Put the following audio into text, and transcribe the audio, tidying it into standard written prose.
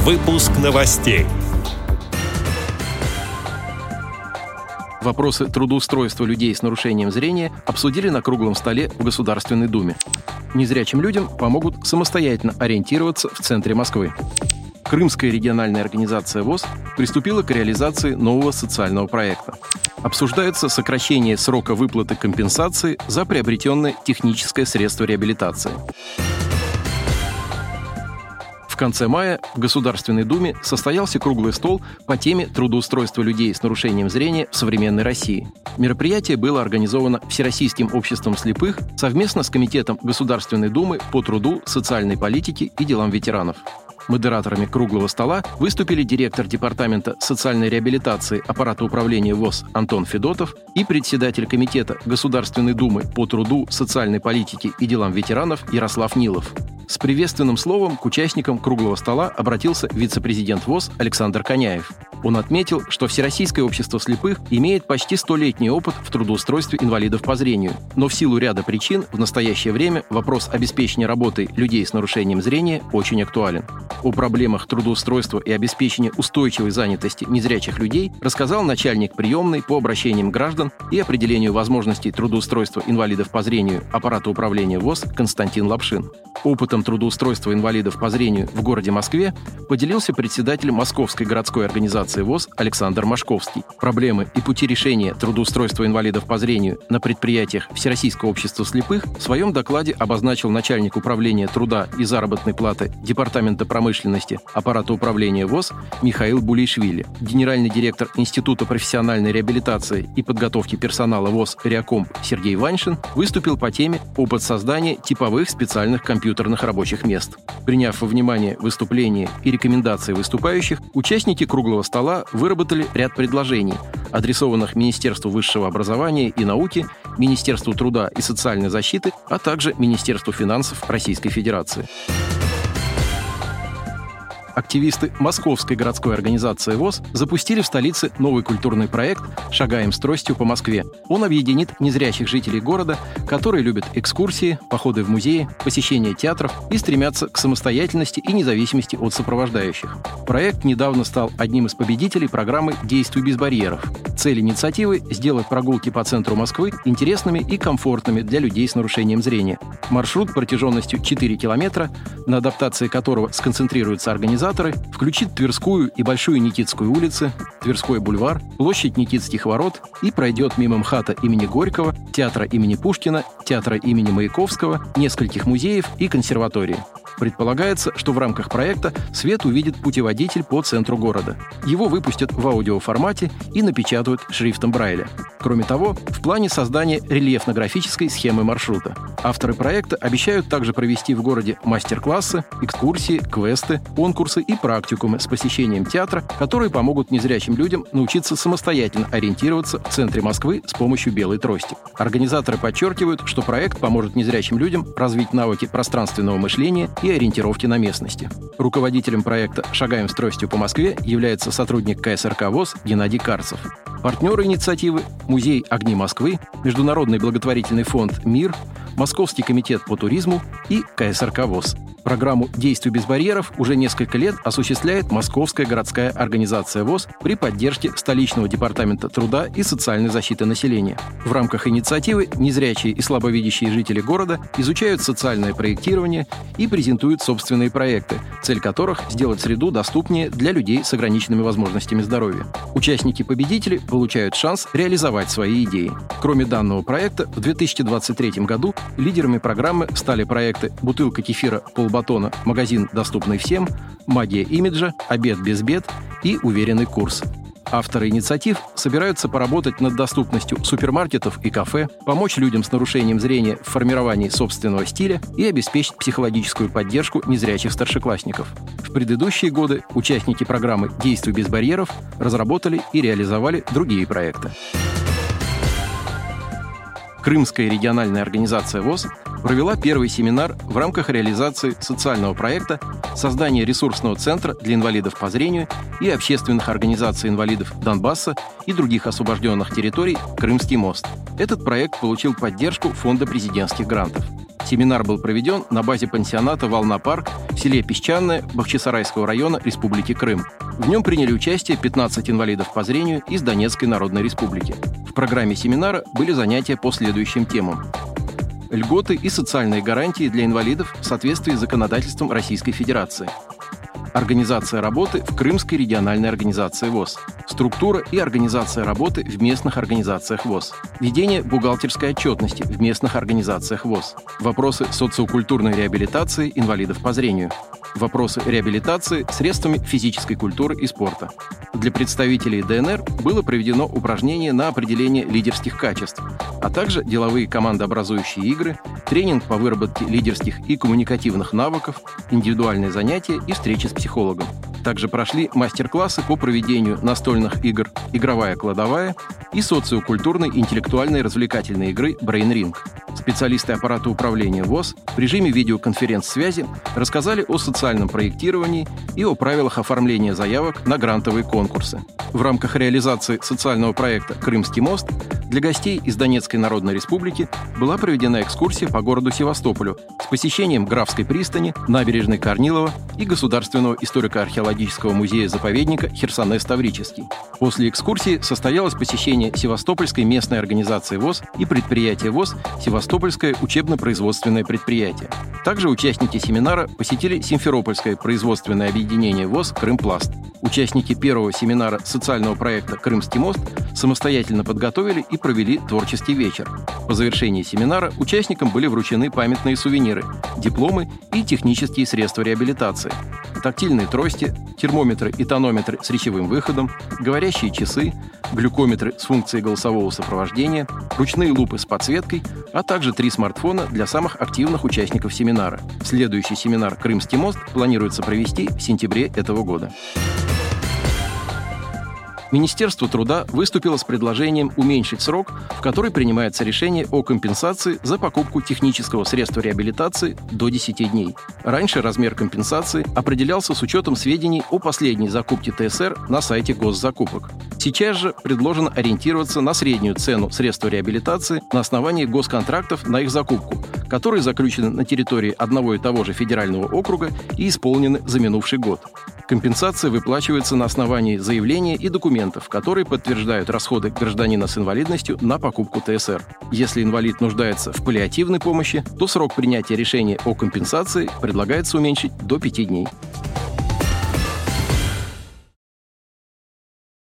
Выпуск новостей. Вопросы трудоустройства людей с нарушением зрения обсудили на круглом столе в Государственной Думе. Незрячим людям помогут самостоятельно ориентироваться в центре Москвы. Крымская региональная организация ВОС приступила к реализации нового социального проекта. Обсуждается сокращение срока выплаты компенсации за приобретенное техническое средство реабилитации. В конце мая в Государственной Думе состоялся круглый стол по теме трудоустройства людей с нарушением зрения в современной России. Мероприятие было организовано Всероссийским обществом слепых совместно с Комитетом Государственной Думы по труду, социальной политике и делам ветеранов. Модераторами круглого стола выступили директор Департамента социальной реабилитации аппарата управления ВОС Антон Федотов и председатель Комитета Государственной Думы по труду, социальной политике и делам ветеранов Ярослав Нилов. С приветственным словом к участникам круглого стола обратился вице-президент ВОС Александр Коняев. Он отметил, что Всероссийское общество слепых имеет почти 100-летний опыт в трудоустройстве инвалидов по зрению, но в силу ряда причин в настоящее время вопрос обеспечения работы людей с нарушением зрения очень актуален. О проблемах трудоустройства и обеспечения устойчивой занятости незрячих людей рассказал начальник приемной по обращениям граждан и определению возможностей трудоустройства инвалидов по зрению аппарата управления ВОС Константин Лапшин. Опытом трудоустройства инвалидов по зрению в городе Москве поделился председатель Московской городской организации ВОС Александр Машковский. Проблемы и пути решения трудоустройства инвалидов по зрению на предприятиях Всероссийского общества слепых в своем докладе обозначил начальник управления труда и заработной платы Департамента промышленности аппарата управления ВОС Михаил Булейшвили. Генеральный директор Института профессиональной реабилитации и подготовки персонала ВОС «Реакомп» Сергей Ваньшин выступил по теме «Опыт создания типовых специальных компьютерных рабочих мест». Приняв во внимание выступления и рекомендации выступающих, участники круглого стола выработали ряд предложений, адресованных Министерству высшего образования и науки, Министерству труда и социальной защиты, а также Министерству финансов Российской Федерации. Активисты Московской городской организации ВОС запустили в столице новый культурный проект «Шагаем с тростью по Москве». Он объединит незрячих жителей города, которые любят экскурсии, походы в музеи, посещение театров и стремятся к самостоятельности и независимости от сопровождающих. Проект недавно стал одним из победителей программы «Действуй без барьеров». Цель инициативы – сделать прогулки по центру Москвы интересными и комфортными для людей с нарушением зрения. Маршрут протяженностью 4 километра, на адаптации которого сконцентрируются организаторы, включит Тверскую и Большую Никитскую улицы, Тверской бульвар, площадь Никитских ворот и пройдет мимо МХАТа имени Горького, театра имени Пушкина, театра имени Маяковского, нескольких музеев и консерватории. Предполагается, что в рамках проекта свет увидит путеводитель по центру города. Его выпустят в аудиоформате и напечатают шрифтом Брайля. Кроме того, в плане создания рельефно-графической схемы маршрута. Авторы проекта обещают также провести в городе мастер-классы, экскурсии, квесты, конкурсы и практикумы с посещением театра, которые помогут незрячим людям научиться самостоятельно ориентироваться в центре Москвы с помощью белой трости. Организаторы подчеркивают, что проект поможет незрячим людям развить навыки пространственного мышления и ориентировки на местности. Руководителем проекта «Шагаем с тростью по Москве» является сотрудник КСРК ВОС Геннадий Карцев. Партнеры инициативы – Музей «Огни Москвы», Международный благотворительный фонд «Мир», Московский комитет по туризму и КСРК ВОС. Программу «Действуй без барьеров» уже несколько лет осуществляет Московская городская организация ВОС при поддержке столичного департамента труда и социальной защиты населения. В рамках инициативы незрячие и слабовидящие жители города изучают социальное проектирование и презентуют собственные проекты, цель которых – сделать среду доступнее для людей с ограниченными возможностями здоровья. Участники-победители получают шанс реализовать свои идеи. Кроме данного проекта, в 2023 году лидерами программы стали проекты «Бутылка кефира полбатона. Магазин, доступный всем», «Магия имиджа», «Обед без бед» и «Уверенный курс». Авторы инициатив собираются поработать над доступностью супермаркетов и кафе, помочь людям с нарушением зрения в формировании собственного стиля и обеспечить психологическую поддержку незрячих старшеклассников. В предыдущие годы участники программы «Действуй без барьеров» разработали и реализовали другие проекты. Крымская региональная организация ВОС провела первый семинар в рамках реализации социального проекта «Создание ресурсного центра для инвалидов по зрению и общественных организаций инвалидов Донбасса и других освобожденных территорий «Крымский мост». Этот проект получил поддержку Фонда президентских грантов. Семинар был проведен на базе пансионата «Волна-парк» в селе Песчаное Бахчисарайского района Республики Крым. В нем приняли участие 15 инвалидов по зрению из Донецкой Народной Республики. В программе семинара были занятия по следующим темам: льготы и социальные гарантии для инвалидов в соответствии с законодательством Российской Федерации, организация работы в Крымской региональной организации ВОС, структура и организация работы в местных организациях ВОС, ведение бухгалтерской отчетности в местных организациях ВОС, вопросы социокультурной реабилитации инвалидов по зрению, вопросы реабилитации средствами физической культуры и спорта. Для представителей ДНР было проведено упражнение на определение лидерских качеств, а также деловые командообразующие игры, тренинг по выработке лидерских и коммуникативных навыков, индивидуальные занятия и встречи с психологом. Также прошли мастер-классы по проведению настольных игр «Игровая кладовая» и социокультурной интеллектуальной развлекательной игры «Brain Ring». Специалисты аппарата управления ВОС в режиме видеоконференц-связи рассказали о социальном проектировании и о правилах оформления заявок на грантовые конкурсы. В рамках реализации социального проекта «Крымский мост» для гостей из Донецкой Народной Республики была проведена экскурсия по городу Севастополю с посещением Графской пристани, набережной Корнилова и Государственного историко-археологического музея-заповедника Херсонес-Таврический. После экскурсии состоялось посещение Севастопольской местной организации ВОС и предприятия ВОС «Севастопольское учебно-производственное предприятие». Также участники семинара посетили Симферопольское производственное объединение ВОС «Крымпласт». Участники первого семинара социального проекта «Крымский мост» самостоятельно подготовили и провели творческий вечер. По завершении семинара участникам были вручены памятные сувениры, дипломы и технические средства реабилитации: тактильные трости, термометры и тонометры с речевым выходом, говорящие часы, глюкометры с функцией голосового сопровождения, ручные лупы с подсветкой, а также 3 смартфона для самых активных участников семинара. Следующий семинар «Крымский мост» планируется провести в сентябре этого года. Министерство труда выступило с предложением уменьшить срок, в который принимается решение о компенсации за покупку технического средства реабилитации, до 10 дней. Раньше размер компенсации определялся с учетом сведений о последней закупке ТСР на сайте госзакупок. Сейчас же предложено ориентироваться на среднюю цену средства реабилитации на основании госконтрактов на их закупку, которые заключены на территории одного и того же федерального округа и исполнены за минувший год. Компенсация выплачивается на основании заявления и документов, которые подтверждают расходы гражданина с инвалидностью на покупку ТСР. Если инвалид нуждается в паллиативной помощи, то срок принятия решения о компенсации предлагается уменьшить до 5 дней.